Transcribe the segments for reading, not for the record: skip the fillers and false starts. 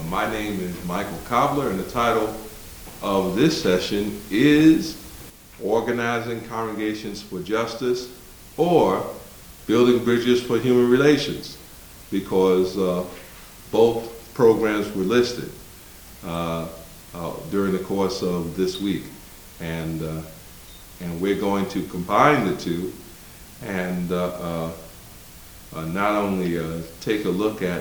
My name is Michael Cobbler, and the title of this session is Organizing Congregations for Justice or Building Bridges for Human Relations, because both programs were listed during the course of this week. And we're going to combine the two and not only take a look at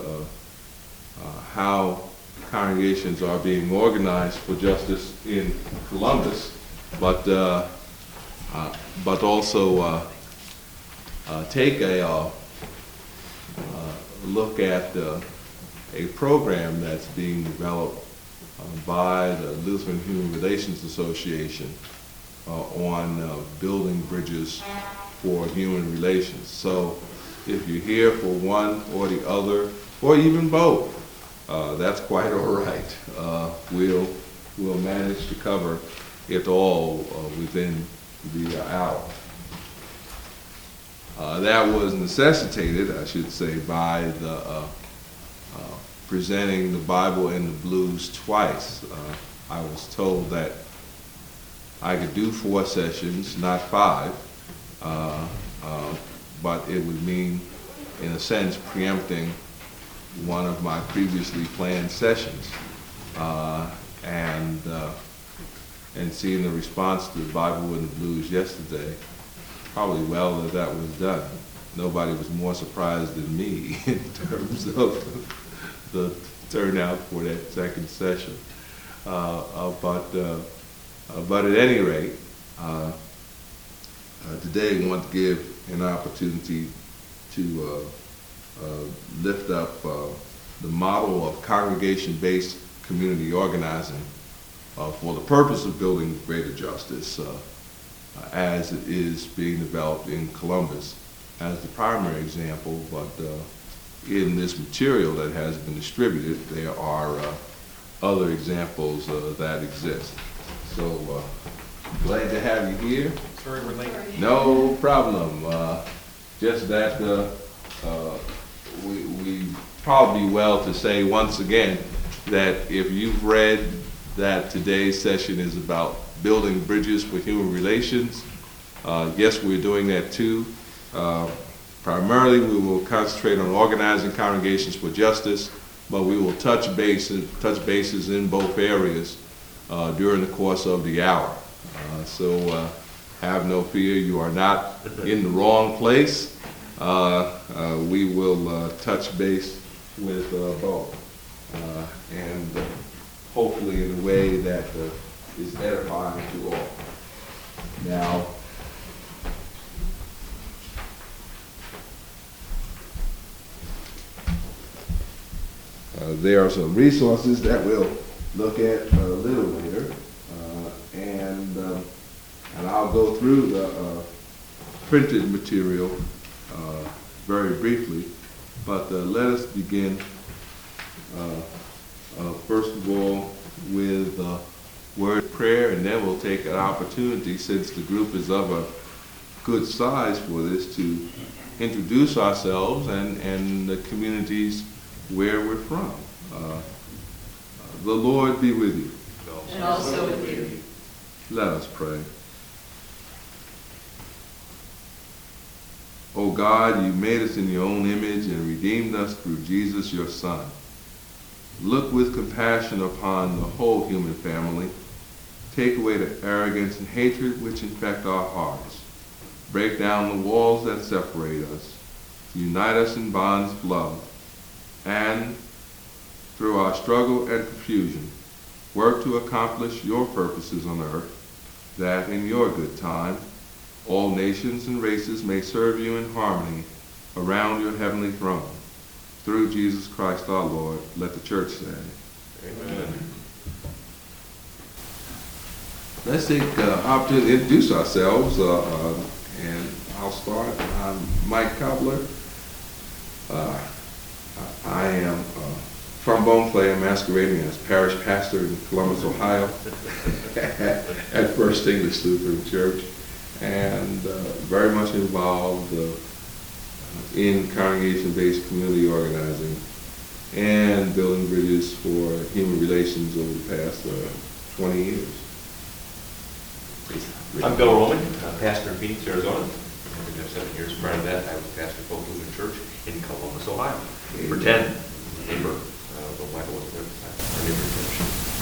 how congregations are being organized for justice in Columbus, but also take a look at a program that's being developed by the Lutheran Human Relations Association on building bridges for human relations. So if you're here for one or the other, or even both, that's quite all right. We'll manage to cover it all within the hour. That was necessitated, I should say, by the presenting the Bible in the Blues twice. I was told that I could do 4 sessions, not 5, but it would mean, in a sense, preempting one of my previously planned sessions. And seeing the response to the Bible in the Blues yesterday, probably well that was done. Nobody was more surprised than me in terms of the turnout for that second session. But at any rate, today we want to give an opportunity to lift up the model of congregation-based community organizing for the purpose of building greater justice as it is being developed in Columbus as the primary example, but in this material that has been distributed, there are other examples that exist. So glad to have you here. Sorry we're late. No problem. Just that we probably well to say once again that if you've read that today's session is about building bridges for human relations, yes, we're doing that too. Primarily, we will concentrate on organizing congregations for justice, but we will touch bases in both areas during the course of the hour. So have no fear, you are not in the wrong place. We will touch base with both, and hopefully in a way that is edifying to all. Now, there are some resources that we'll look at a little later, and I'll go through the printed material very briefly, but let us begin first of all with a word of prayer, and then we'll take an opportunity, since the group is of a good size for this, to introduce ourselves and the communities where we're from. The Lord be with you. And also with you. Let us pray. O God, you made us in your own image and redeemed us through Jesus, your Son. Look with compassion upon the whole human family. Take away the arrogance and hatred which infect our hearts. Break down the walls that separate us. Unite us in bonds of love. And through our struggle and confusion, work to accomplish your purposes on earth, that in your good time, all nations and races may serve you in harmony around your heavenly throne. Through Jesus Christ our Lord, let the church say, Amen. Let's take the opportunity to introduce ourselves, and I'll start. I'm Mike Cobbler. I am from Bone Player, masquerading as parish pastor in Columbus, Ohio, at First English Lutheran Church, and very much involved in congregation-based community organizing. And and building bridges for human relations over the past 20 years. I'm Bill Roman, pastor in Phoenix, Arizona. I've been there 7 years. Prior to that, I was pastor of Hope Lutheran Church in Columbus, Ohio. For 10, neighbor, but Michael wasn't there at the time. Our neighbor church.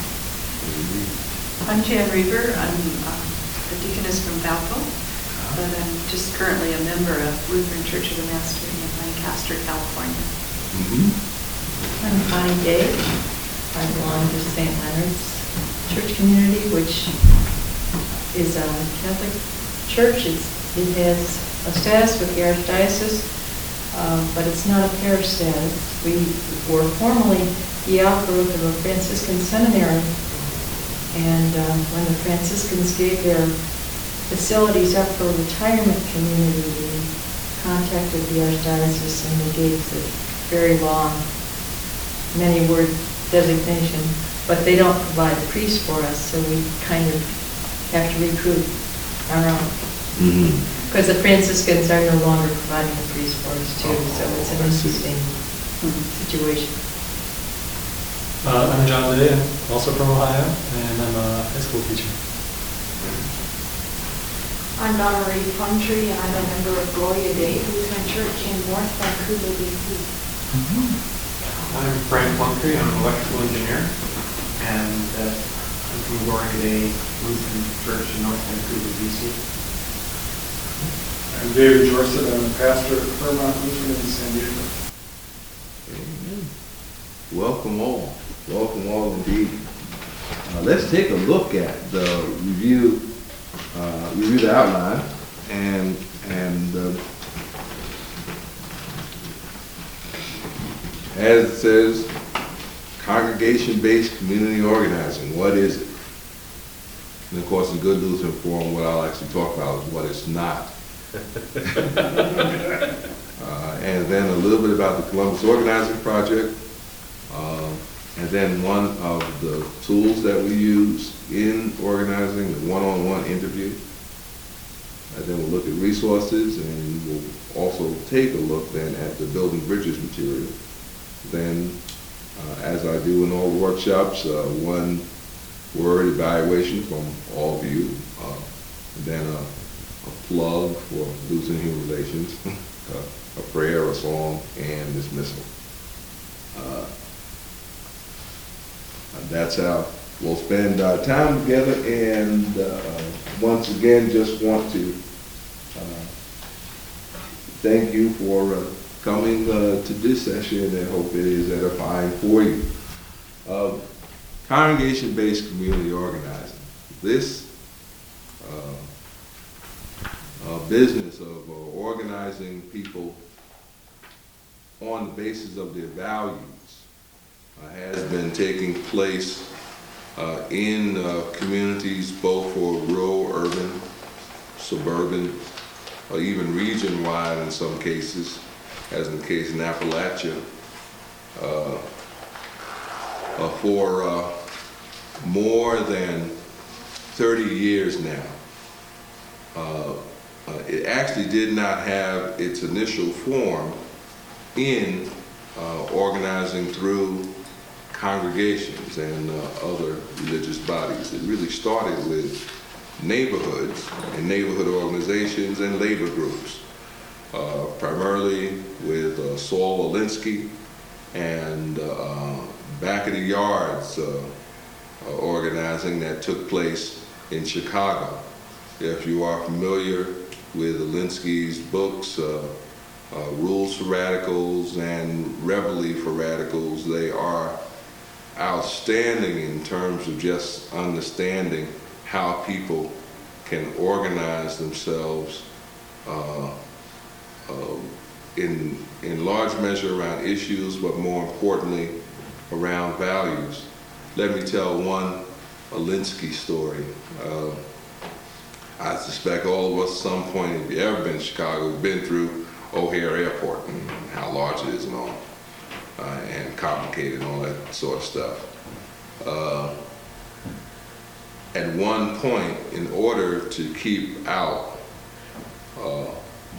I'm Jan Reaver. I'm a deaconess from Valpo, but I'm just currently a member of Lutheran Church of the Master in Lancaster, California. I'm Connie Day. I belong to St. Leonard's Church Community, which is a Catholic church. It has a status with the Archdiocese, but it's not a parish status. We were formerly the outgrowth of a Franciscan seminary, and when the Franciscans gave their facilities up for retirement community, we contacted the Archdiocese and they gave the very long, many-word designation, but they don't provide priests for us, so we kind of have to recruit our own. Because the Franciscans are no longer providing the priests for us too, so it's an interesting situation. I'm John Day, I'm also from Ohio, and I'm a high school teacher. I'm Donna Marie Plumtree, and I'm a member of Gloria Day Lutheran Church in North Vancouver, BC. I'm Frank Plumtree, I'm an electrical engineer, and I'm from Gloria Day Lutheran Church in North Vancouver, BC. I'm David Jorset, I'm a pastor at Claremont Lutheran in San Diego. Amen. Welcome all indeed. Let's take a look at the review the outline, and as it says, congregation-based community organizing. What is it? And of course, in Good Lutheran Forum, what I'll actually talk about is what it's not. And then a little bit about the Columbus Organizing Project, and then one of the tools that we use in organizing, the one-on-one interview. And then we'll look at resources, and we'll also take a look then at the Building Bridges material. Then, as I do in all the workshops, one word evaluation from all of you, and then a plug for Lutheran Human Relations, a prayer, a song, and dismissal. That's how we'll spend our time together, and once again, just want to thank you for coming to this session, and hope it is edifying for you. Congregation-based community organizing. This business of organizing people on the basis of their values has been taking place in communities both for rural, urban, suburban, or even region-wide in some cases, as in the case in Appalachia, for more than 30 years now. It actually did not have its initial form in organizing through congregations and other religious bodies. It really started with neighborhoods and neighborhood organizations and labor groups, primarily with Saul Alinsky and Back of the Yards organizing that took place in Chicago. If you are familiar with Alinsky's books, Rules for Radicals and Reveille for Radicals, they are outstanding in terms of just understanding how people can organize themselves in large measure around issues, but more importantly, around values. Let me tell one Alinsky story. I suspect all of us at some point, if you've ever been to Chicago, have been through O'Hare Airport and how large it is and all, and complicated and all that sort of stuff. At one point, in order to keep out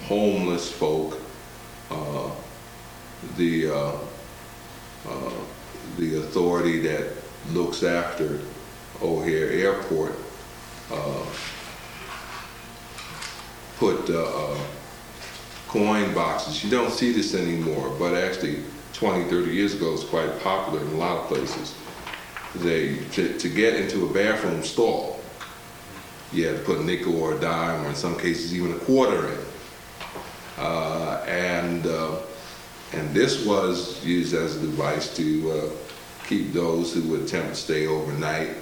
homeless folk, the the authority that looks after O'Hare Airport, put coin boxes. You don't see this anymore, but actually 20, 30 years ago, it was quite popular in a lot of places. To get into a bathroom stall, you had to put a nickel or a dime, or in some cases even a quarter in. And this was used as a device to keep those who would attempt to stay overnight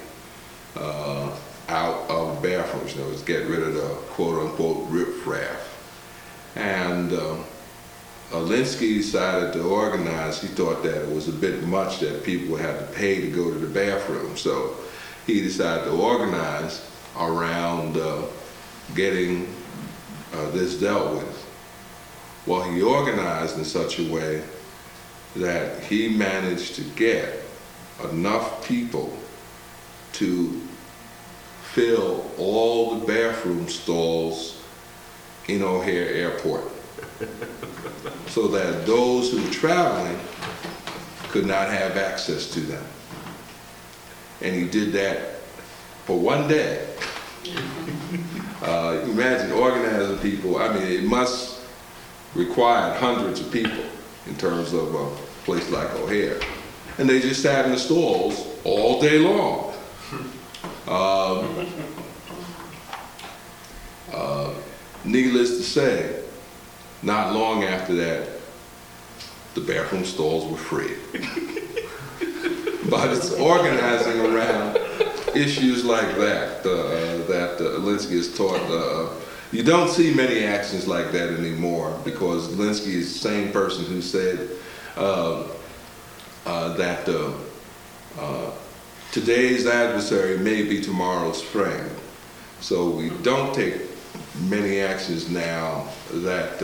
out of bathrooms. In other words, get rid of the quote-unquote riffraff. And Alinsky decided to organize. He thought that it was a bit much that people would have to pay to go to the bathroom. So he decided to organize around getting this dealt with. Well, he organized in such a way that he managed to get enough people to fill all the bathroom stalls in O'Hare Airport, so that those who were traveling could not have access to them. And he did that for one day. Imagine organizing people. I mean, it must require hundreds of people in terms of a place like O'Hare. And they just sat in the stalls all day long. Needless to say, not long after that, the bathroom stalls were free. But it's organizing around issues like that that Alinsky has taught. You don't see many actions like that anymore, because Alinsky is the same person who said that today's adversary may be tomorrow's friend. So we don't take many actions now that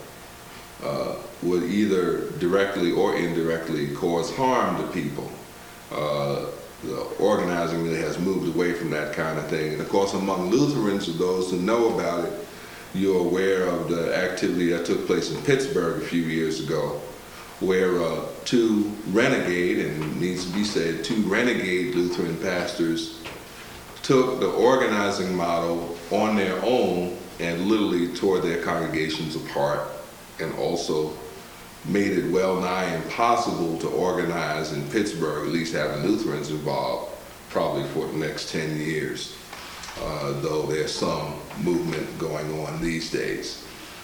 would either directly or indirectly cause harm to people. The organizing really has moved away from that kind of thing. And of course, among Lutherans, or those who know about it, you're aware of the activity that took place in Pittsburgh a few years ago, where two renegade, and it needs to be said, two renegade Lutheran pastors took the organizing model on their own and literally tore their congregations apart, and also made it well nigh impossible to organize in Pittsburgh, at least having Lutherans involved, probably for the next 10 years, though there's some movement going on these days.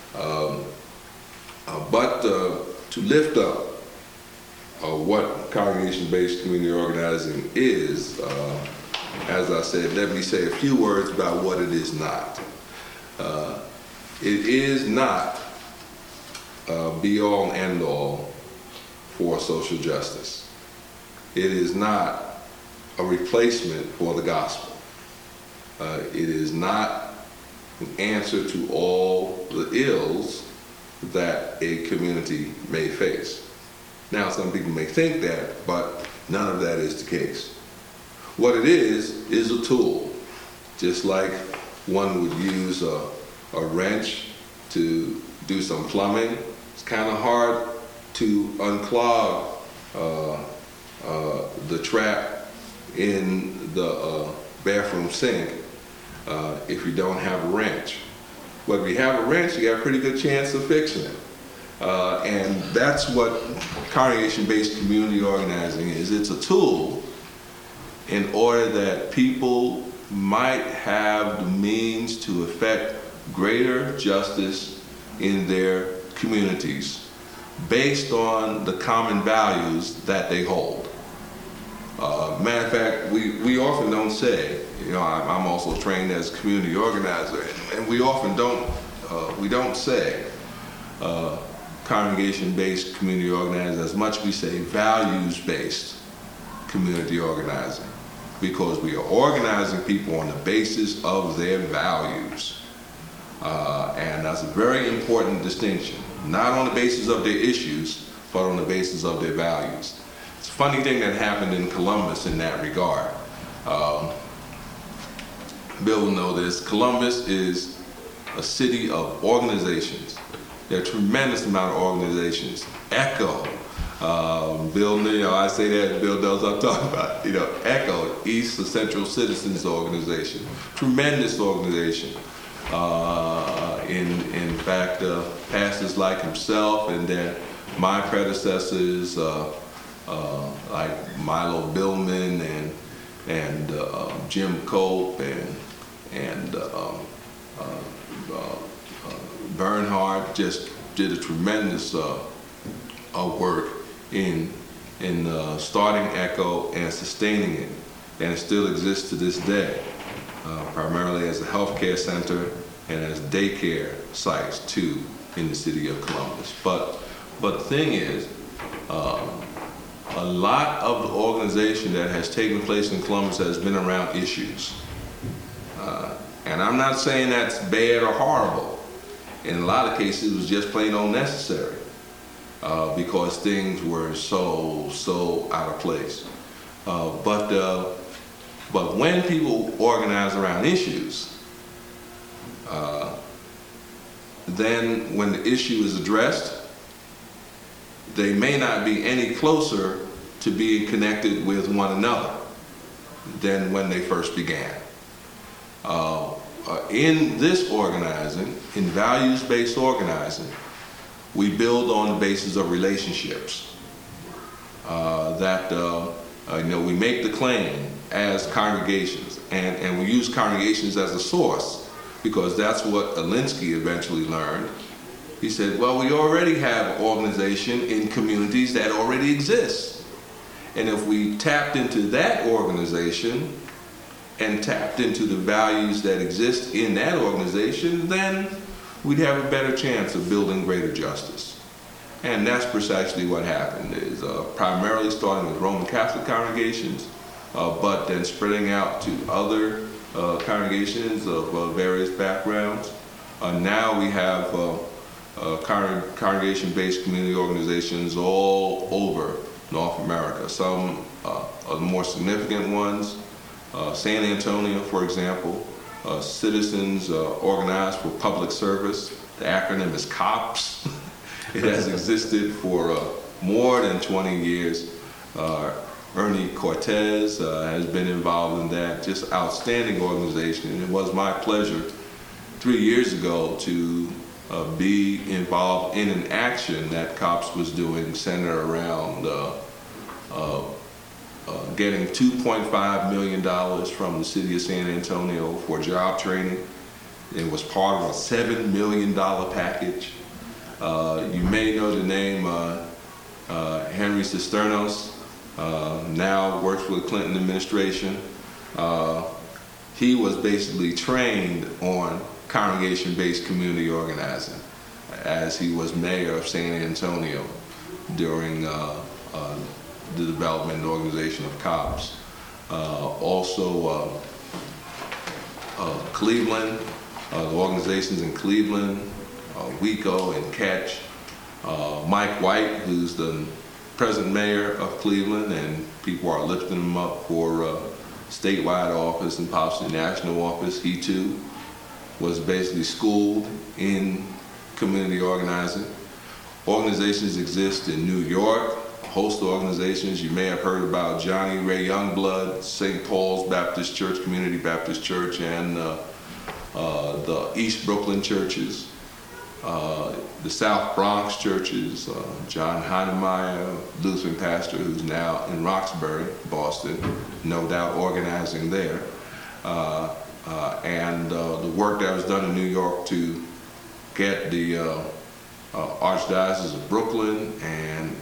But to lift up what congregation-based community organizing is, as I said, let me say a few words about what it is not. It is not be-all and end-all for social justice. It is not a replacement for the gospel. It is not an answer to all the ills that a community may face. Now, some people may think that, but none of that is the case. What it is a tool, just like one would use a wrench to do some plumbing. It's kind of hard to unclog the trap in the bathroom sink if you don't have a wrench. But if you have a wrench, you got a pretty good chance of fixing it. And that's what congregation-based community organizing is. It's a tool in order that people might have the means to effect greater justice in their communities based on the common values that they hold. Matter of fact, we often don't say, I'm also trained as a community organizer, and we often don't say congregation-based community organizing as much we say values-based community organizing, because we are organizing people on the basis of their values. And that's a very important distinction, not on the basis of their issues, but on the basis of their values. It's a funny thing that happened in Columbus in that regard. Bill will know this. Columbus is a city of organizations. There are a tremendous amount of organizations. ECHO, Bill, I say that, Bill knows what I'm talking about. ECHO, East Central Citizens Organization, tremendous organization. In fact, pastors like himself and then my predecessors, like Milo Billman and Jim Cope and Bernhardt just did a tremendous work in starting ECHO and sustaining it, and it still exists to this day, primarily as a healthcare center and as daycare sites too in the city of Columbus. But the thing is, a lot of the organization that has taken place in Columbus has been around issues. And I'm not saying that's bad or horrible. In a lot of cases, it was just plain unnecessary because things were so out of place. But when people organize around issues, then when the issue is addressed, they may not be any closer to being connected with one another than when they first began. In this organizing, in values-based organizing, we build on the basis of relationships. We make the claim as congregations, and we use congregations as a source because that's what Alinsky eventually learned. He said, well, we already have organization in communities that already exist. And if we tapped into that organization and tapped into the values that exist in that organization, then we'd have a better chance of building greater justice. And that's precisely what happened, is primarily starting with Roman Catholic congregations, but then spreading out to other congregations of various backgrounds. Now we have congregation-based community organizations all over North America. Some of the more significant ones, San Antonio, for example, Citizens Organized for Public Service. The acronym is COPS. It has existed for more than 20 years. Ernie Cortez has been involved in that. Just outstanding organization. And it was my pleasure 3 years ago to be involved in an action that COPS was doing centered around getting $2.5 million from the city of San Antonio for job training. It was part of a $7 million package. You may know the name Henry Cisternos, now works for the Clinton administration. He was basically trained on congregation-based community organizing as he was mayor of San Antonio during the development and organization of COPS. Also Cleveland, the organizations in Cleveland, WECO and Catch, Mike White, who's the present mayor of Cleveland, and people are lifting him up for statewide office and possibly national office. He too was basically schooled in community organizing. Organizations exist in New York, a host of organizations. You may have heard about Johnny Ray Youngblood, St. Paul's Baptist Church, Community Baptist Church, and the East Brooklyn churches, the South Bronx churches, John Heinemeyer, Lutheran pastor who's now in Roxbury, Boston, no doubt organizing there. And the work that was done in New York to get the Archdiocese of Brooklyn and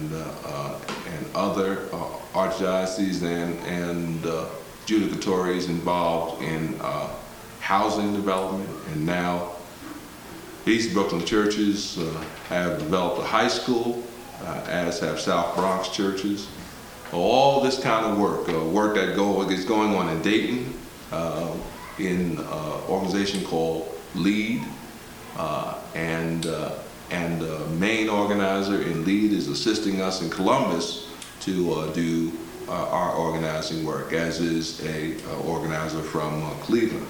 other archdioceses and judicatories involved in housing development. And now East Brooklyn churches have developed a high school, as have South Bronx churches. All this kind of work that is going on in Dayton, in an organization called LEAD, and the main organizer in LEAD is assisting us in Columbus to do our organizing work, as is a organizer from Cleveland.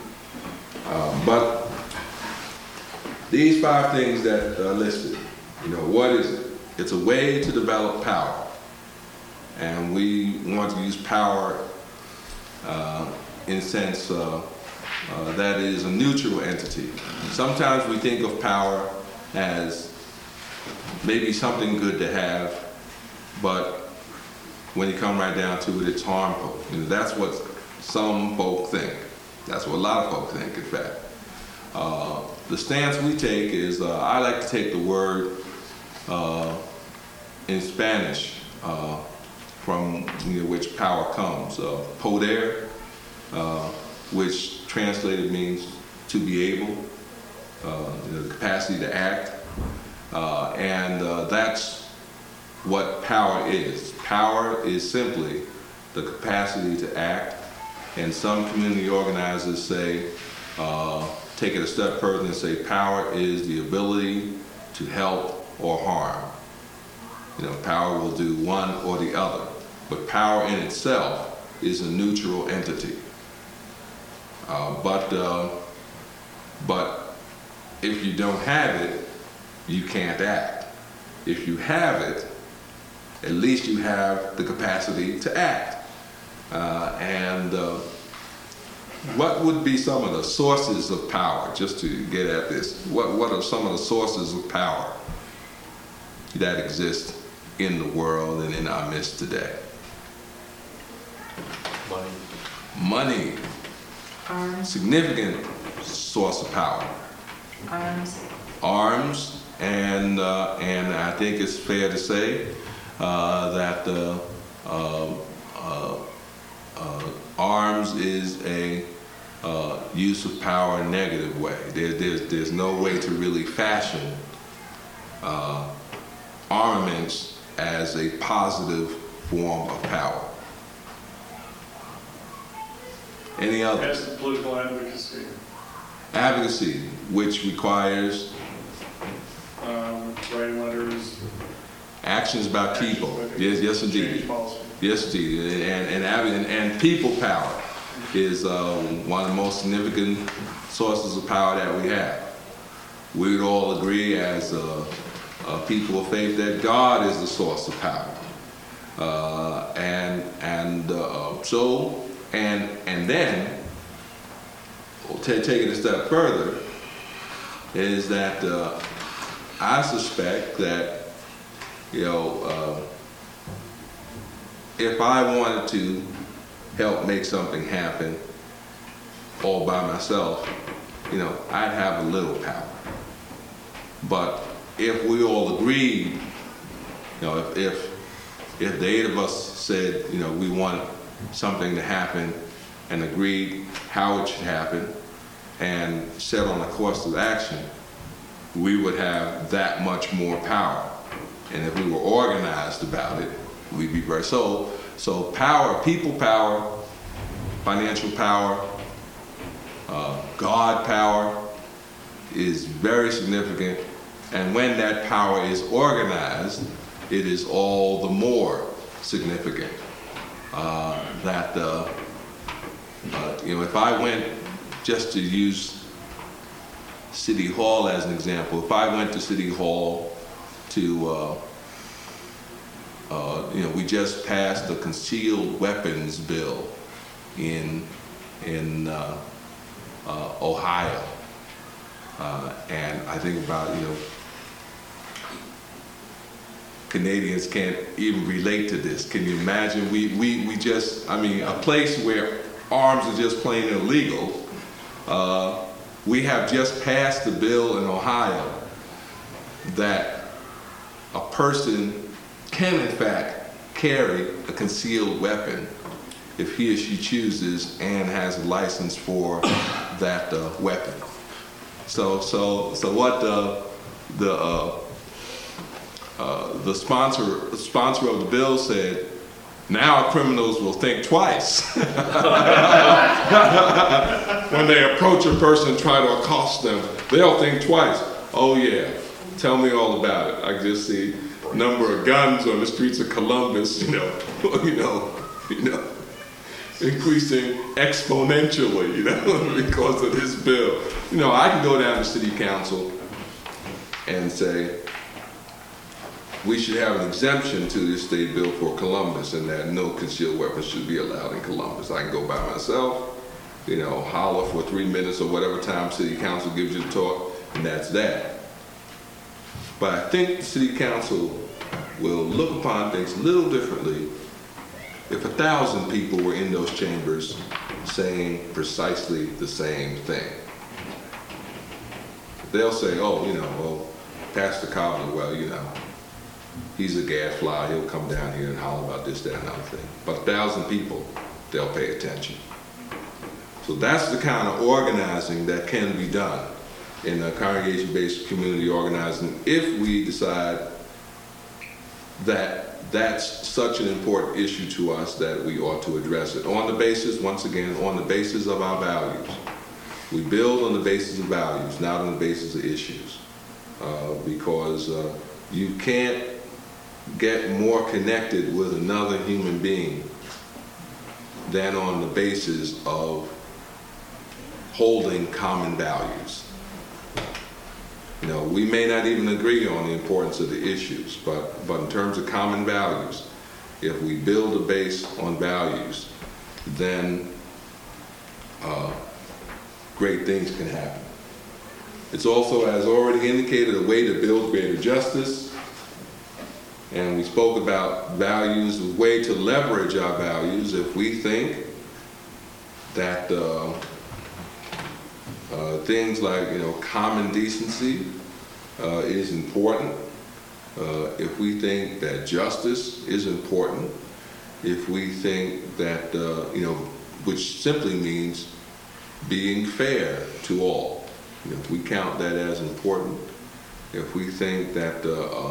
But these 5 things that are listed, what is it? it's a way to develop power. And we want to use power in a sense that is a neutral entity. Sometimes we think of power as maybe something good to have, but when you come right down to it, it's harmful. You know, that's what some folk think. That's what a lot of folk think, in fact. The stance we take is, I like to take the word in Spanish from which power comes, poder, which translated means to be able, the capacity to act, and that's what power is. Power is simply the capacity to act, and some community organizers say, take it a step further and say power is the ability to help or harm. Power will do one or the other, but power in itself is a neutral entity. But if you don't have it, you can't act. If you have it, at least you have the capacity to act. What would be some of the sources of power, just to get at this? What are some of the sources of power that exist in the world and in our midst today? Money. Money. Arms. Significant source of power. Arms. Arms, and I think it's fair to say that arms is a use of power in a negative way. There's no way to really fashion armaments as a positive form of power. Any others? As the political advocacy. Advocacy, which requires Writing letters. actions about people. Yes, indeed. Change policy. Yes, indeed. And people power is one of the most significant sources of power that we have. We would all agree as people of faith that God is the source of power. And then, take it a step further, is that I suspect that, if I wanted to help make something happen all by myself, I'd have a little power. But if we all agreed, if the 8 of us said, we want something to happen and agreed how it should happen and set on a course of action, we would have that much more power. And if we were organized about it, we'd be very so power, people power, financial power, God power is very significant. And when that power is organized, it is all the more significant. If I went, just to use City Hall as an example, if I went to City Hall to, we just passed the concealed weapons bill in Ohio, and I think about, Canadians can't even relate to this. Can you imagine? We just, a place where arms are just plain illegal. We have just passed the bill in Ohio that a person can in fact carry a concealed weapon if he or she chooses and has a license for that weapon. So what the sponsor of the bill said, now criminals will think twice when they approach a person and try to accost them. They'll think twice. Oh yeah, tell me all about it. I just see a number of guns on the streets of Columbus, increasing exponentially, because of this bill. I can go down to city council and say, we should have an exemption to this state bill for Columbus, and that no concealed weapons should be allowed in Columbus. I can go by myself, holler for 3 minutes or whatever time city council gives you to talk, and that's that. But I think the city council will look upon things a little differently if 1,000 people were in those chambers saying precisely the same thing. They'll say, Pastor Cobbler, he's a gadfly, he'll come down here and holler about this, that, and other thing. But 1,000 people, they'll pay attention. So that's the kind of organizing that can be done in a congregation-based community organizing if we decide that that's such an important issue to us that we ought to address it. On the basis, once again, on the basis of our values. We build on the basis of values, not on the basis of issues. Because you can't get more connected with another human being than on the basis of holding common values. We may not even agree on the importance of the issues, but in terms of common values, if we build a base on values, then great things can happen. It's also, as already indicated, a way to build greater justice. And we spoke about values, a way to leverage our values if we think that things like, common decency is important. If we think that justice is important. If we think that, which simply means being fair to all. If we count that as important, if we think that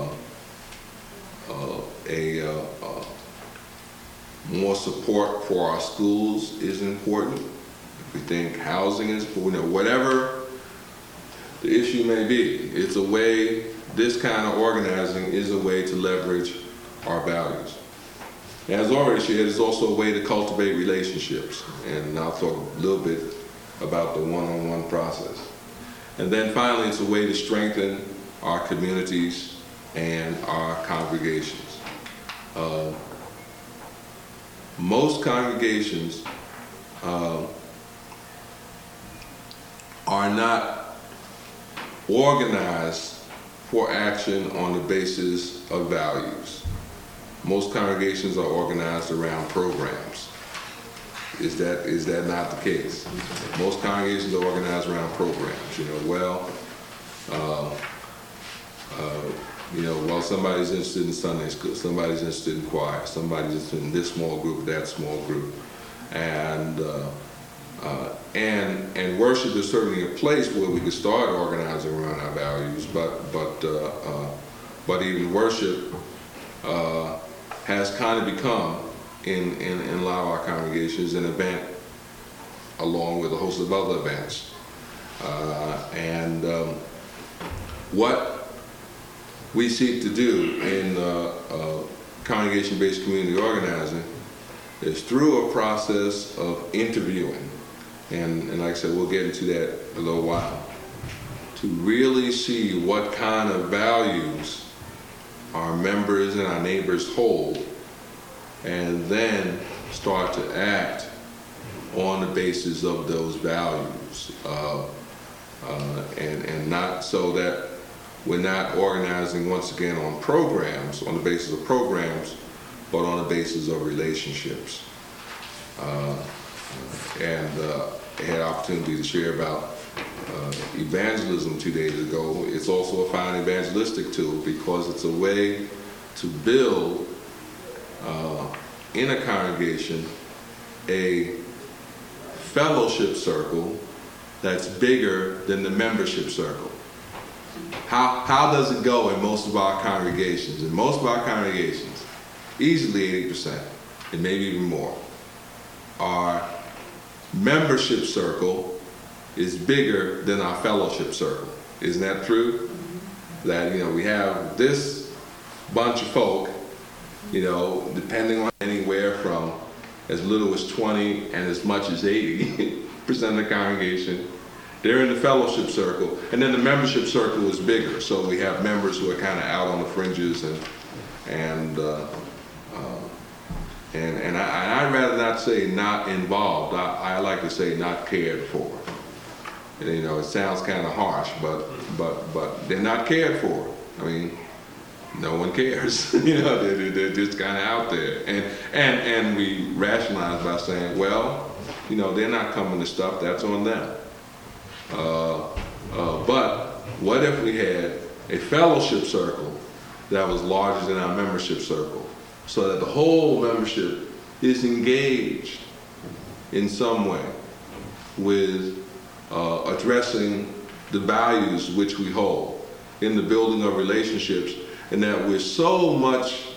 more support for our schools is important, if we think housing is important, whatever the issue may be, it's a way, this kind of organizing is a way to leverage our values. As already shared, it's also a way to cultivate relationships, and I'll talk a little bit about the one-on-one process. And then finally, it's a way to strengthen our communities and our congregations. Most congregations are not organized for action on the basis of values. Most congregations are organized around programs. Is that not the case? Most congregations are organized around programs. Somebody's interested in Sunday school, somebody's interested in choir, somebody's interested in this small group, that small group, and worship is certainly a place where we could start organizing around our values, but even worship has kind of become, in a lot of our congregations, an event along with a host of other events. What we seek to do in congregation-based community organizing is through a process of interviewing, and like I said, we'll get into that in a little while, to really see what kind of values our members and our neighbors hold, and then start to act on the basis of those values, and not so that we're not organizing once again on programs, on the basis of programs, but on the basis of relationships. I had opportunity to share about evangelism 2 days ago. It's also a fine evangelistic tool because it's a way to build in a congregation a fellowship circle that's bigger than the membership circle. How does it go in most of our congregations? In most of our congregations, easily 80%, and maybe even more, our membership circle is bigger than our fellowship circle. Isn't that true? That, we have this bunch of folk, depending on anywhere from as little as 20 and as much as 80% of the congregation, they're in the fellowship circle, and then the membership circle is bigger. So we have members who are kind of out on the fringes, and and I'd rather not say not involved. I like to say not cared for. And, you know, it sounds kind of harsh, but they're not cared for. I mean, no one cares. You know, they're just kind of out there, and we rationalize by saying, well, you know, they're not coming to stuff. That's on them. But what if we had a fellowship circle that was larger than our membership circle, so that the whole membership is engaged in some way with addressing the values which we hold in the building of relationships, and that we're so much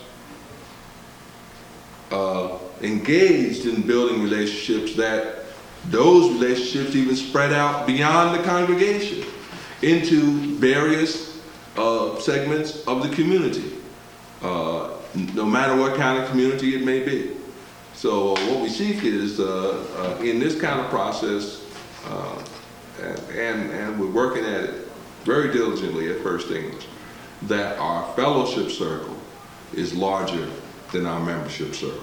engaged in building relationships that those relationships even spread out beyond the congregation into various segments of the community, no matter what kind of community it may be. So what we seek is, in this kind of process, and we're working at it very diligently at First English, that our fellowship circle is larger than our membership circle.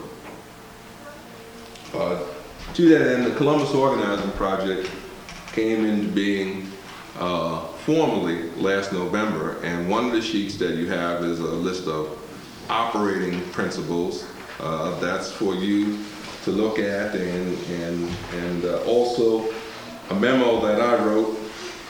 To that end, the Columbus Organizing Project came into being formally last November, and one of the sheets that you have is a list of operating principles. That's for you to look at, and also a memo that I wrote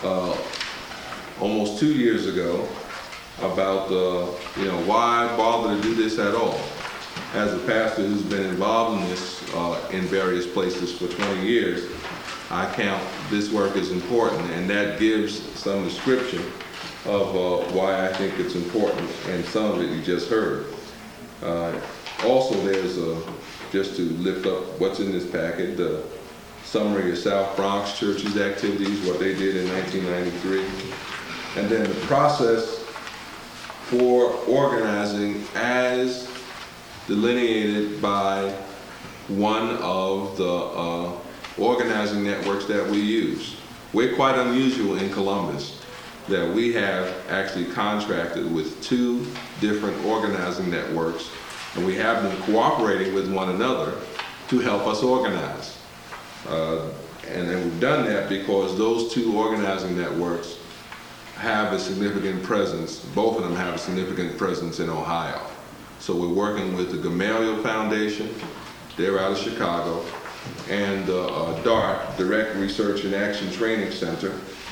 almost 2 years ago about you know, why bother to do this at all. As a pastor who's been involved in this in various places for 20 years, I count this work as important, and that gives some description of why I think it's important, and some of it you just heard. Also, there's just to lift up what's in this packet, the summary of South Bronx Church's activities, what they did in 1993, and then the process for organizing as delineated by one of the organizing networks that we use. We're quite unusual in Columbus that we have actually contracted with 2 different organizing networks, and we have them cooperating with one another to help us organize. And then we've done that because those 2 organizing networks have a significant presence, both of them have a significant presence in Ohio. So we're working with the Gamaliel Foundation, they're out of Chicago, and DART, Direct Research and Action Training Center.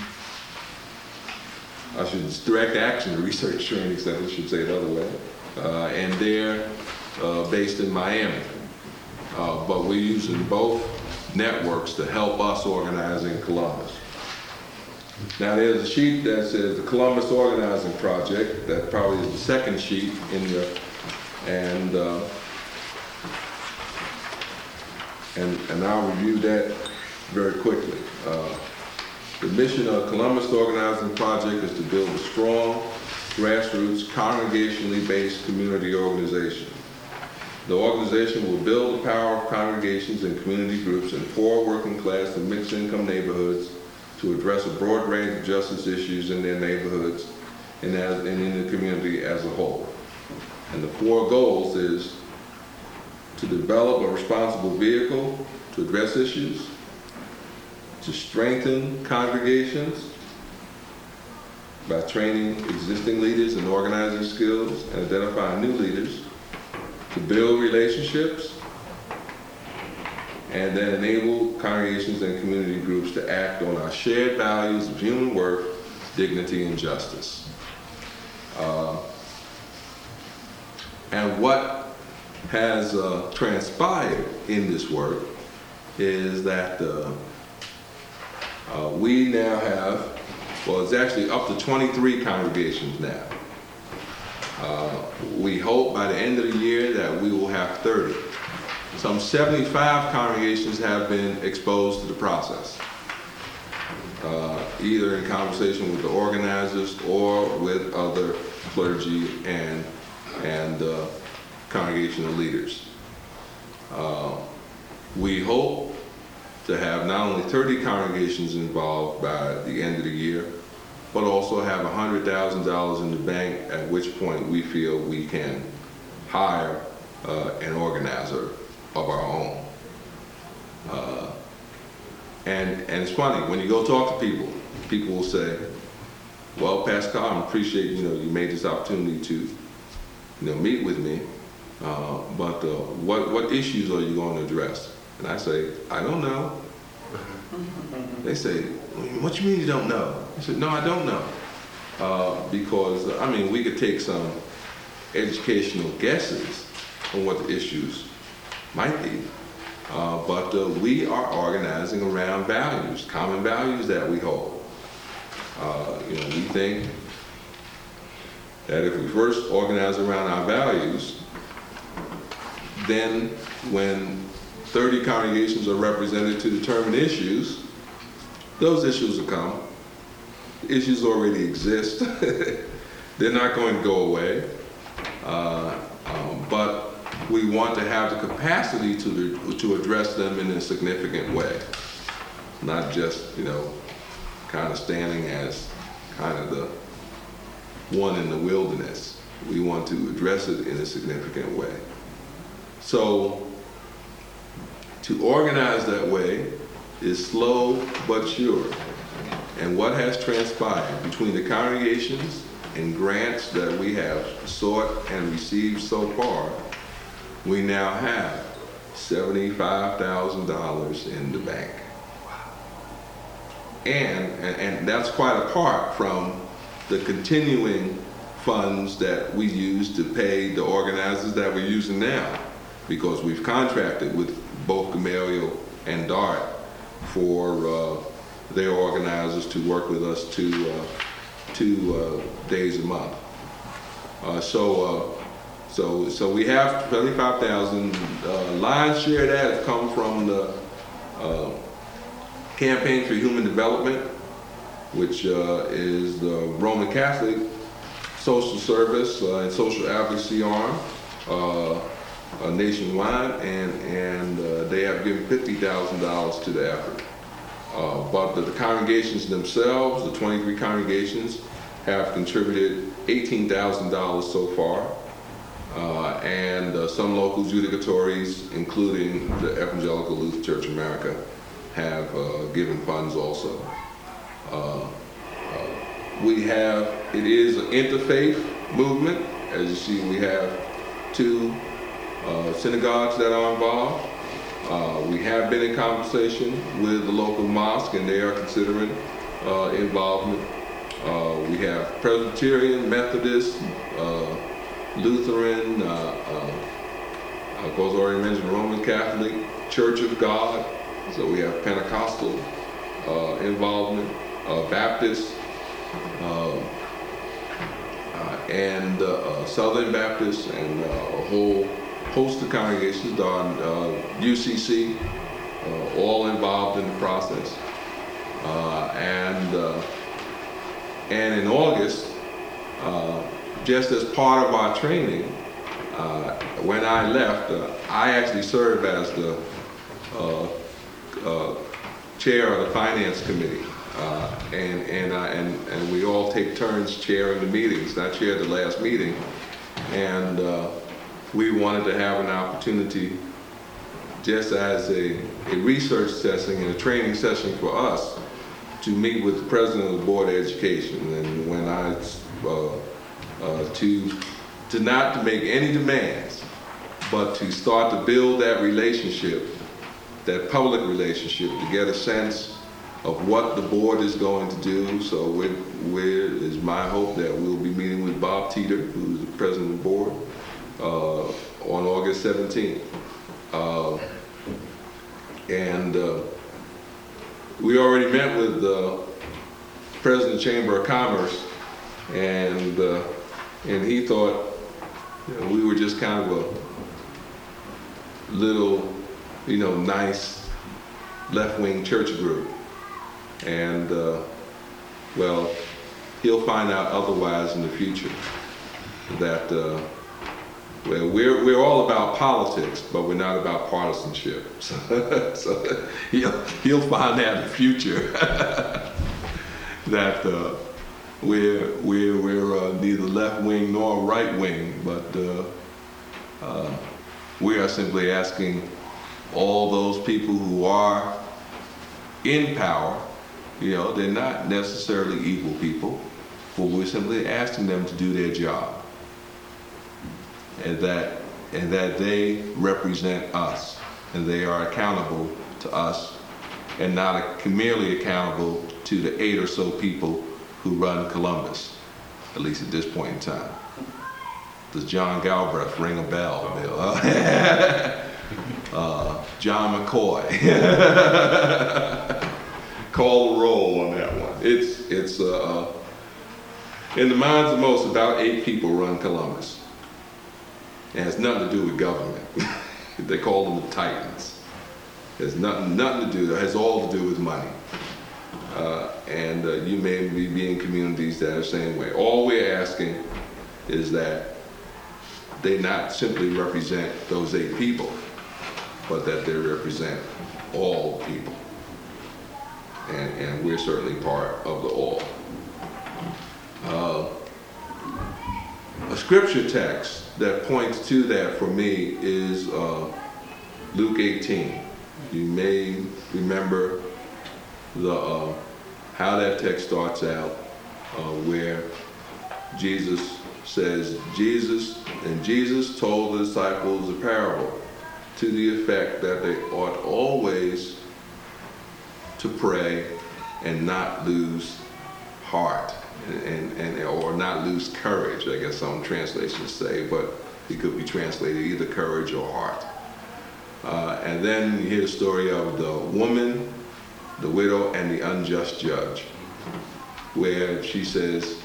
Direct Action Research Training Center, I should say it the other way. And they're based in Miami. But we're using both networks to help us organize in Columbus. Now there's a sheet that says the Columbus Organizing Project. That probably is the second sheet in the, and I'll review that very quickly. The mission of the Columbus Organizing Project is to build a strong, grassroots, congregationally based community organization. The organization will build the power of congregations and community groups in poor, working class, and mixed income neighborhoods to address a broad range of justice issues in their neighborhoods and in the community as a whole. And the 4 goals is to develop a responsible vehicle to address issues, to strengthen congregations by training existing leaders in organizing skills and identifying new leaders, to build relationships, and then enable congregations and community groups to act on our shared values of human worth, dignity, and justice. And what has transpired in this work is that we now have, well, it's actually up to 23 congregations now. We hope by the end of the year that we will have 30. Some 75 congregations have been exposed to the process, either in conversation with the organizers or with other clergy and congregational leaders. We hope to have not only 30 congregations involved by the end of the year, but also have $100,000 in the bank, at which point we feel we can hire an organizer of our own. And it's funny, when you go talk to people, people will say, well, Pastor Carr, I appreciate, you made this opportunity to, meet with me, but what issues are you going to address? And I say, I don't know. They say, what you mean you don't know? I said, no, I don't know. Because, we could take some educational guesses on what the issues might be. But we are organizing around values, common values that we hold. We think that if we first organize around our values, then when 30 congregations are represented to determine issues, those issues will come. The issues already exist. They're not going to go away. But we want to have the capacity to address them in a significant way, not just, kind of standing as kind of the one in the wilderness. We want to address it in a significant way. So to organize that way is slow but sure. And what has transpired between the congregations and grants that we have sought and received so far, we now have $75,000 in the bank. And that's quite apart from the continuing funds that we use to pay the organizers that we're using now, because we've contracted with both Gamaliel and DART for their organizers to work with us two days a month. So we have 35,000. Lion's share of that have come from the Campaign for Human Development, which is the Roman Catholic social service and social advocacy arm nationwide, and they have given $50,000 to the effort. But the congregations themselves, the 23 congregations, have contributed $18,000 so far. And some local judicatories, including the Evangelical Lutheran Church America, have given funds also. It is an interfaith movement. As you see, we have 2 synagogues that are involved. We have been in conversation with the local mosque, and they are considering involvement. We have Presbyterian, Methodist, Lutheran, of course, already mentioned Roman Catholic, Church of God. So we have Pentecostal involvement, Baptist, and Southern Baptist, and a whole host of congregations, UCC, all involved in the process. And in August, just as part of our training, when I left, I actually served as the chair of the finance committee, and we all take turns chairing the meetings. I chaired the last meeting, and we wanted to have an opportunity, just as a research session and a training session for us, to meet with the president of the Board of Education. And when I to not to make any demands, but to start to build that relationship, that public relationship, to get a sense of what the board is going to do. So it's my hope that we'll be meeting with Bob Teeter, who's the president of the board, on August 17th. We already met with the president of the Chamber of Commerce, and he thought we were just kind of a little, nice left-wing church group. And well, he'll find out otherwise in the future. That well, we're all about politics, but we're not about partisanship. So he'll find out in the future that we're neither left wing nor right wing, but we are simply asking all those people who are in power, they're not necessarily evil people, but we're simply asking them to do their job, and that they represent us, and they are accountable to us, and not merely accountable to the 8 or so people who run Columbus, at least at this point in time. Does John Galbraith ring a bell, Bill? John McCoy. Call the roll on that one. It's in the minds of most, about 8 people run Columbus. It has nothing to do with government. They call them the Titans. It has nothing to do, it has all to do with money. And you may be in communities that are the same way. All we're asking is that they not simply represent those 8 people, but that they represent all people. And we're certainly part of the all. A scripture text that points to that for me is Luke 18. You may remember how that text starts out, where Jesus says, Jesus told the disciples a parable to the effect that they ought always to pray and not lose heart, or not lose courage, I guess some translations say, but it could be translated either courage or heart. And then you hear the story of the woman, the widow, and the unjust judge, where she says,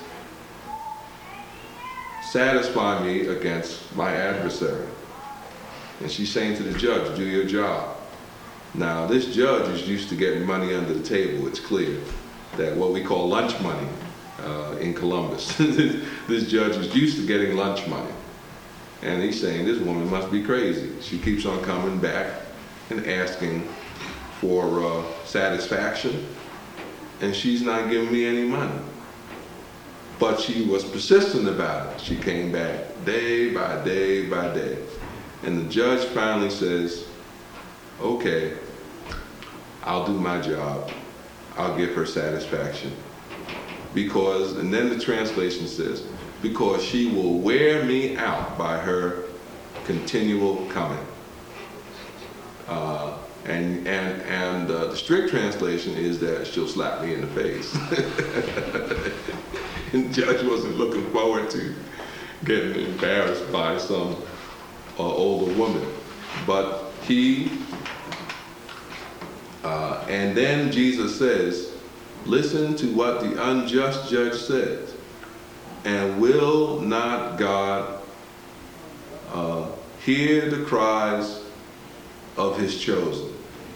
satisfy me against my adversary. And she's saying to the judge, do your job. Now, this judge is used to getting money under the table. It's clear that what we call lunch money in Columbus, this judge is used to getting lunch money. And he's saying, this woman must be crazy. She keeps on coming back and asking for satisfaction, and she's not giving me any money. But she was persistent about it. She came back day by day by day. And the judge finally says, okay, I'll do my job. I'll give her satisfaction. Because, and then the translation says, because she will wear me out by her continual coming. And the strict translation is that she'll slap me in the face. And the judge wasn't looking forward to getting embarrassed by some older woman. But and then Jesus says, listen to what the unjust judge says. And will not God hear the cries of his chosen?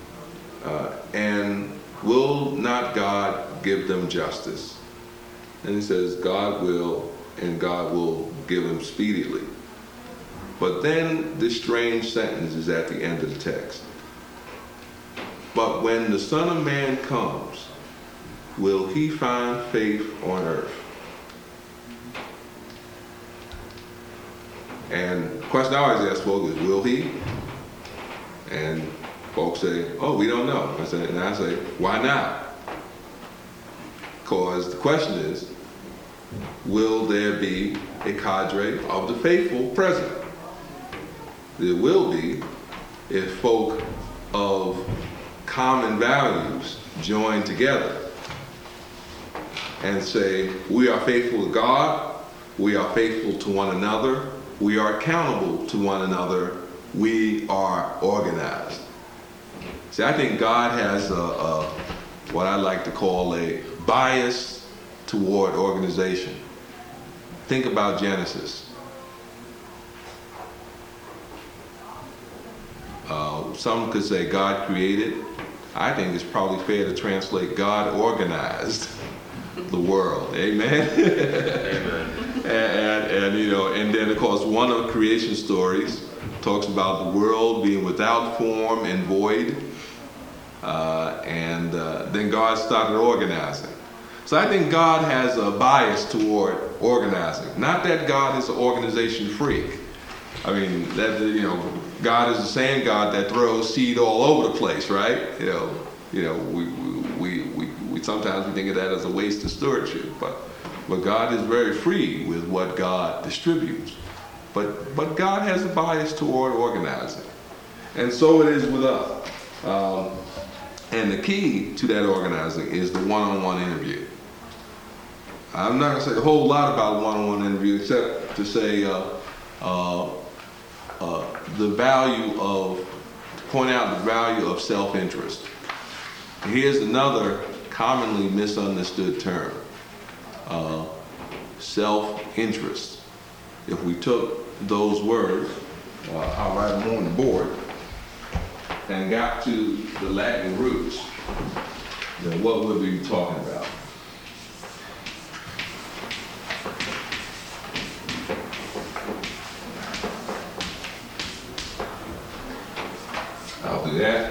And will not God give them justice? And he says, God will, and God will give them speedily. But then this strange sentence is at the end of the text. But when the Son of Man comes, will he find faith on earth? And the question I always ask folks is, will he? And folks say, oh, we don't know. And I say, why not? Because the question is, will there be a cadre of the faithful present? There will be if folk of common values join together and say, we are faithful to God, we are faithful to one another, we are accountable to one another, we are organized. See, I think God has what I like to call a bias toward organization. Think about Genesis. Some could say God created. I think it's probably fair to translate God organized the world. Amen? Amen. and then of course one of the creation stories talks about the world being without form and void. And then God started organizing. So I think God has a bias toward organizing. Not that God is an organization freak. I mean, that, you know, God is the same God that throws seed all over the place, right? We sometimes we think of that as a waste of stewardship, but God is very free with what God distributes. But God has a bias toward organizing, and so it is with us. And the key to that organizing is the one-on-one interview. I'm not going to say a whole lot about a one-on-one interview, except to say point out the value of self-interest. Here's another commonly misunderstood term, self-interest. If we took those words, I'll write them on the board, and got to the Latin roots, then what would we be talking about? I'll do that.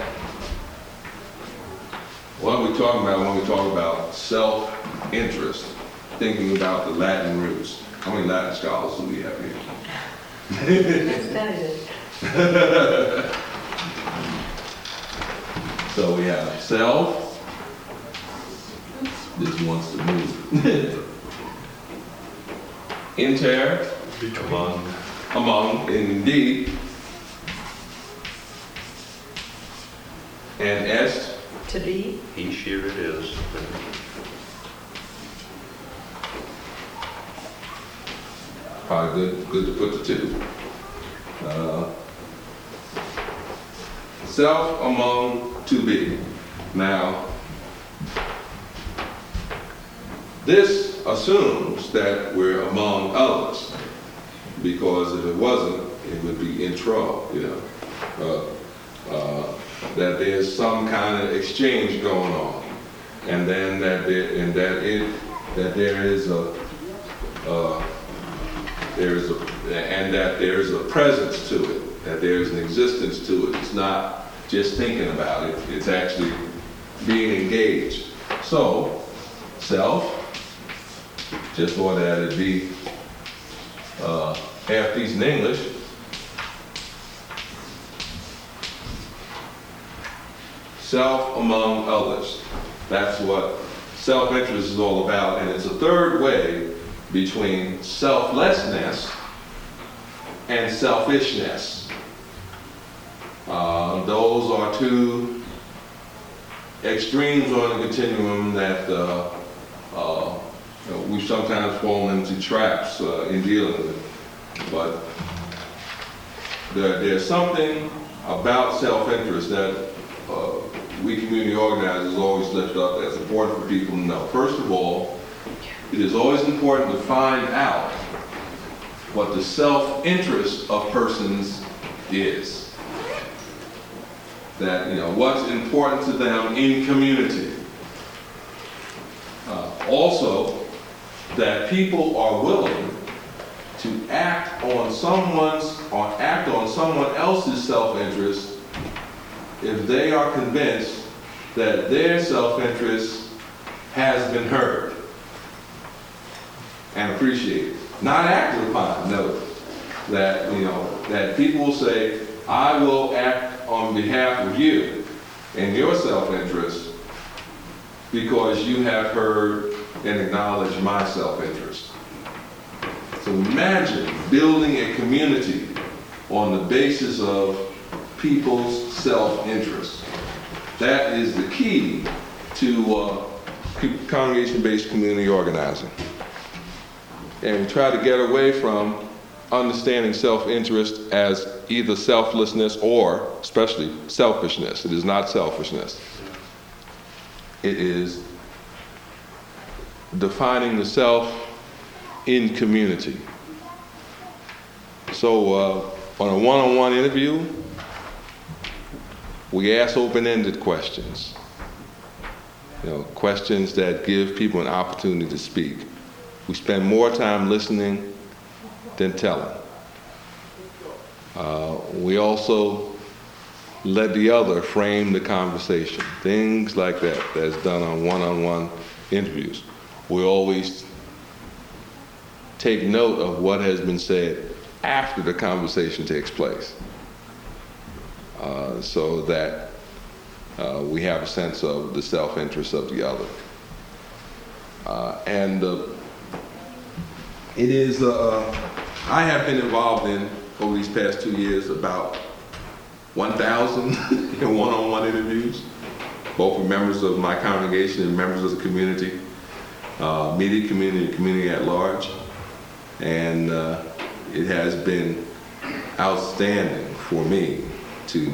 What are we talking about when we talk about self-interest? Thinking about the Latin roots. How many Latin scholars do we have here? So we have self. This wants to move. Inter. Among, indeed. And est. To be. He, she, or it is. Probably good to put the two. Self, among, to be. Now, this assumes that we're among others, because if it wasn't, it would be intro, that there's some kind of exchange going on, and then that there is a presence to it, that there's an existence to it. It's not just thinking about it, it's actually being engaged. So, self, just for that it'd be half decent English. Self among others. That's what self-interest is all about, and it's a third way between selflessness and selfishness. Those are two extremes on the continuum that we sometimes fall into traps in dealing with. But there's something about self-interest that we community organizers always lift up that's important for people to know. First of all, it is always important to find out what the self-interest of persons is. That, what's important to them in community. Also, that people are willing to act on someone else's self-interest if they are convinced that their self-interest has been heard and appreciated, not acted upon. Note that that people will say, "I will act on behalf of you in your self-interest because you have heard and acknowledged my self-interest." So imagine building a community on the basis of people's self-interest. That is the key to congregation-based community organizing. And we try to get away from understanding self-interest as either selflessness or, especially, selfishness. It is not selfishness. It is defining the self in community. So on a one-on-one interview, we ask open-ended questions. Questions that give people an opportunity to speak. We spend more time listening than telling. We also let the other frame the conversation. Things like that that's done on one-on-one interviews. we always take note of what has been said after the conversation takes place, so that we have a sense of the self-interest of the other. It is, I have been involved in, over these past 2 years, about 1,000 one-on-one interviews, both with members of my congregation and members of the community, immediate community, community at large. And it has been outstanding for me to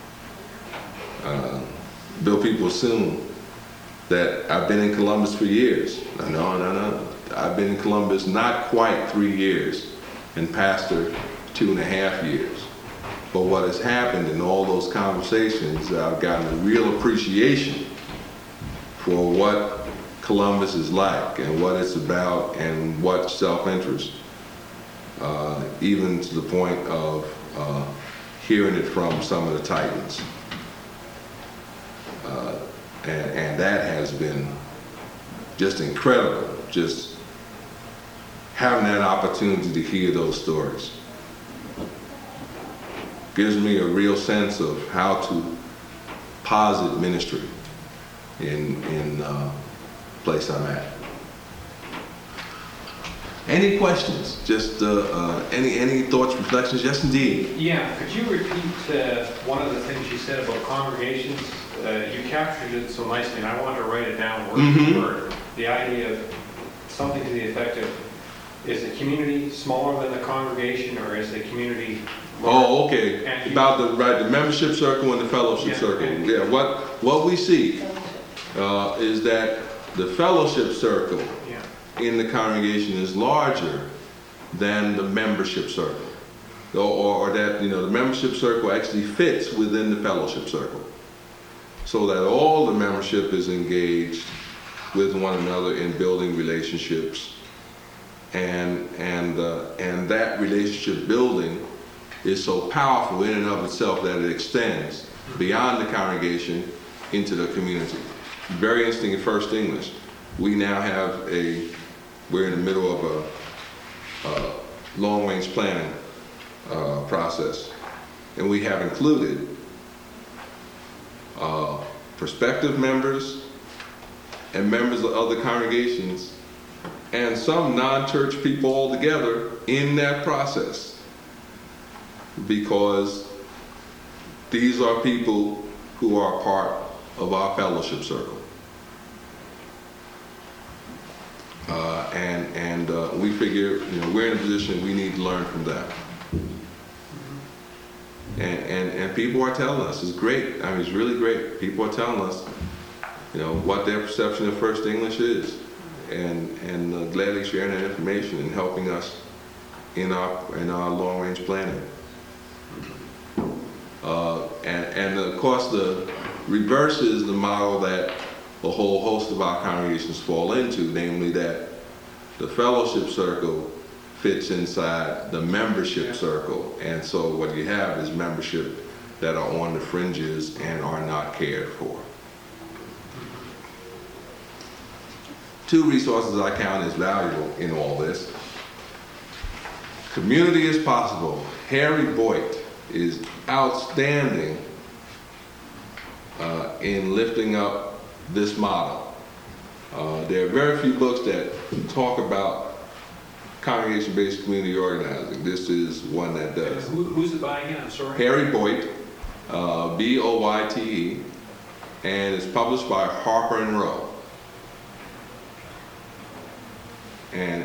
build people assume that I've been in Columbus for years. No. I've been in Columbus not quite 3 years and pastor 2.5 years. But what has happened in all those conversations, I've gotten a real appreciation for what Columbus is like and what it's about and what self-interest, even to the point of hearing it from some of the Titans. And that has been just incredible, just having that opportunity to hear those stories. Gives me a real sense of how to posit ministry in the place I'm at. Any questions? Just any thoughts, reflections? Yes, indeed. Yeah, could you repeat one of the things you said about congregations? You captured it so nicely, and I wanted to write it down word for word. The idea of something to the effect of, is the community smaller than the congregation, or is the community larger? Oh, okay. And About the membership circle and the fellowship circle. Yeah. What we see is that the fellowship circle in the congregation is larger than the membership circle, or that the membership circle actually fits within the fellowship circle, so that all the membership is engaged with one another in building relationships, and that relationship building is so powerful in and of itself that it extends beyond the congregation into the community. Very interesting in First English. We now have we're in the middle of a long-range planning process, and we have included prospective members and members of other congregations and some non-church people altogether in that process, because these are people who are part of our fellowship circle. And we figure, we're in a position we need to learn from that. And people are telling us, it's great. I mean, it's really great. People are telling us, what their perception of First English is, and gladly sharing that information and helping us in our long-range planning. And of course, the reverse is the model that a whole host of our congregations fall into, namely that the fellowship circle fits inside the membership circle, and so what you have is membership that are on the fringes and are not cared for. 2 resources I count as valuable in all this. Community is Possible. Harry Boyd is outstanding in lifting up this model. There are very few books that talk about congregation-based community organizing. This is one that does. Who's it by again? I'm sorry. Harry Boyd, Boyte, and it's published by Harper and Row. And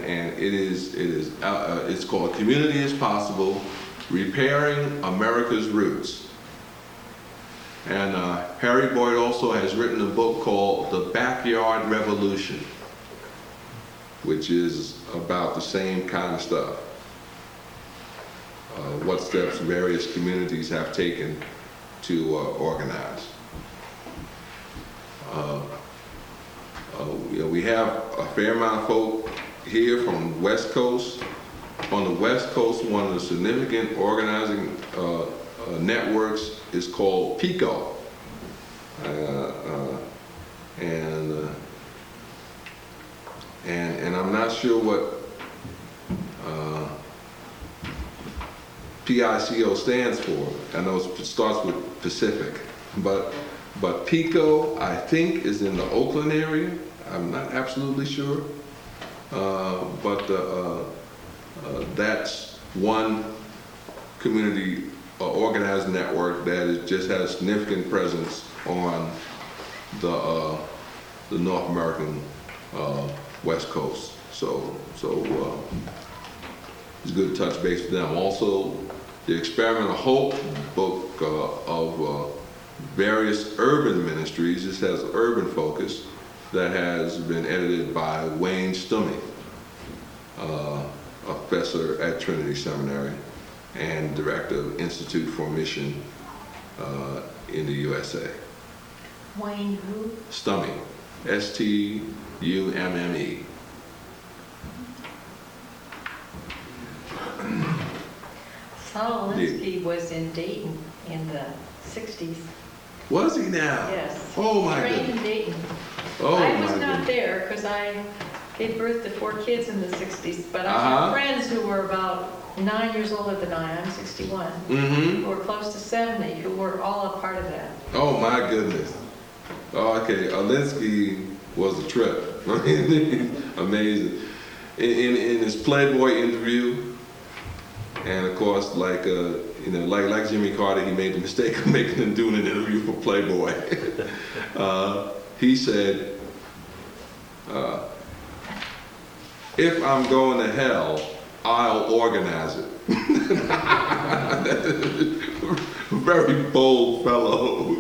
it's called Community is Possible: Repairing America's Roots. And Harry Boyd also has written a book called The Backyard Revolution, which is about the same kind of stuff. What steps various communities have taken to organize. We have a fair amount of folk here from the West Coast. On the West Coast, one of the significant organizing networks is called PICO. not sure what PICO stands for. I know it starts with Pacific, but PICO, I think, is in the Oakland area. I'm not absolutely sure, but that's one community organized network that just has significant presence on the North American West Coast. So it's good to touch base with them. Also, the Experiment of Hope book of various urban ministries. This has an urban focus that has been edited by Wayne Stummy, a professor at Trinity Seminary and director of Institute for Mission in the USA. Wayne who? Stummy, S-T-U-M-M-E. Saul Alinsky was in Dayton in the 60s. Was he now? Yes. Oh my Trained in goodness. Dayton. Oh I my was not goodness. there because I gave birth to 4 kids in the 60s, but I Uh-huh. have friends who were about 9 years older than I'm 61, Mm-hmm. who were close to 70, who were all a part of that. Oh my goodness. Oh, okay, Alinsky was a trip. Amazing. In his Playboy interview, and of course, like Jimmy Carter, he made the mistake of doing an interview for Playboy. He said, "If I'm going to hell, I'll organize it." Very bold fellow.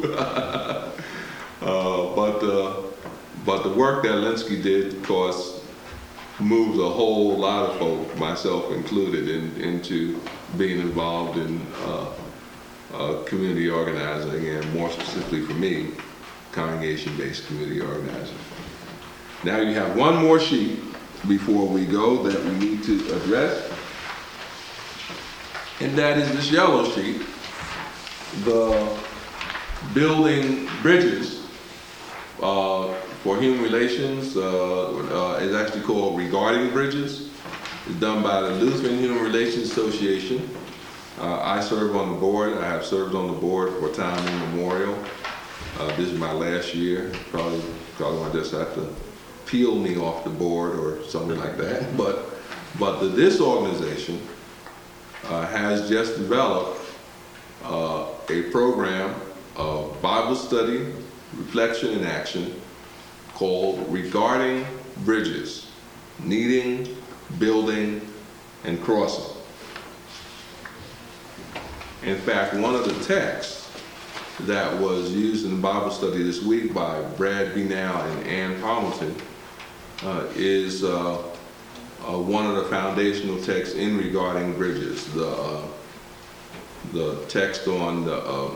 But the work that Alinsky did, of course, moved a whole lot of folk, myself included, into being involved in community organizing, and more specifically for me, congregation-based community organizing. Now you have one more sheet before we go that we need to address, and that is this yellow sheet, the Building Bridges for Human Relations. Is actually called Regarding Bridges. It's done by the Lutheran Human Relations Association. I serve on the board. I have served on the board for time immemorial. This is my last year. Probably I just have to peel me off the board or something like that. But this organization has just developed a program of Bible study, reflection, and action called Regarding Bridges, Needing, Building, and Crossing. In fact, one of the texts that was used in the Bible study this week by Brad Beanow and Ann Palmerton is one of the foundational texts in Regarding Bridges, the text on the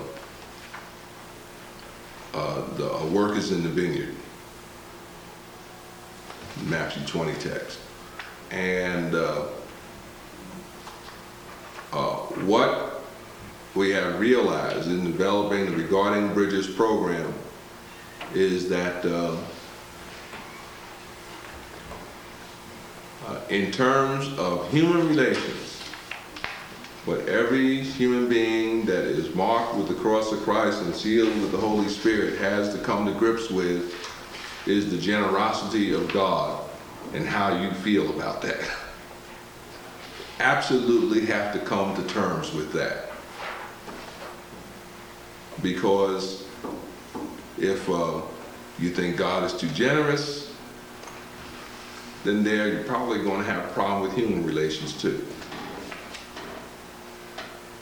workers in the vineyard, Matthew 20 text. And what we have realized in developing the Regarding Bridges program is that in terms of human relations, what every human being that is marked with the cross of Christ and sealed with the Holy Spirit has to come to grips with is the generosity of God and how you feel about that. Absolutely have to come to terms with that. Because if you think God is too generous, then you're probably going to have a problem with human relations too.